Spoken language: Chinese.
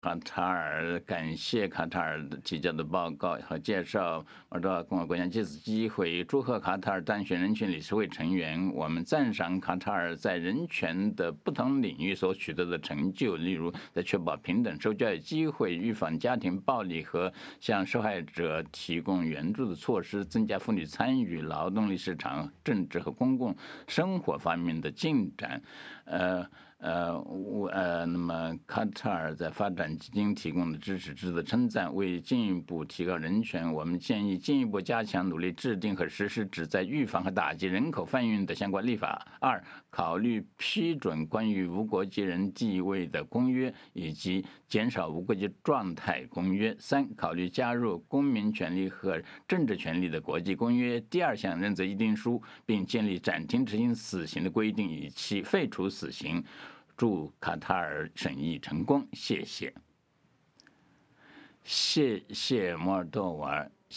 卡塔尔感谢卡塔尔提交的报告和介绍摩尔多瓦共和国将借此机会祝贺卡塔尔当选人权理事会成员。我们赞赏卡塔尔在人权的不同领域所取得的成就，例如在确保平等受教育机会、预防家庭暴力和向受害者提供援助的措施、增加妇女参与劳动力市场、政治和公共生活方面的进展。那么卡塔尔在发展基金提供的支持值得称赞。为进一步提高人权，我们建议进一步加强努力制定和实施旨在预防和打击人口贩运的相关立法。二、考虑批准关于无国籍人地位的公约以及减少无国籍状态公约。三、考虑加入公民权利和政治权利的国际公约第二项认责议定书，并建立暂停执行死刑的规定，以期废除死刑。祝卡塔尔审议成功，谢谢。谢谢摩尔多瓦。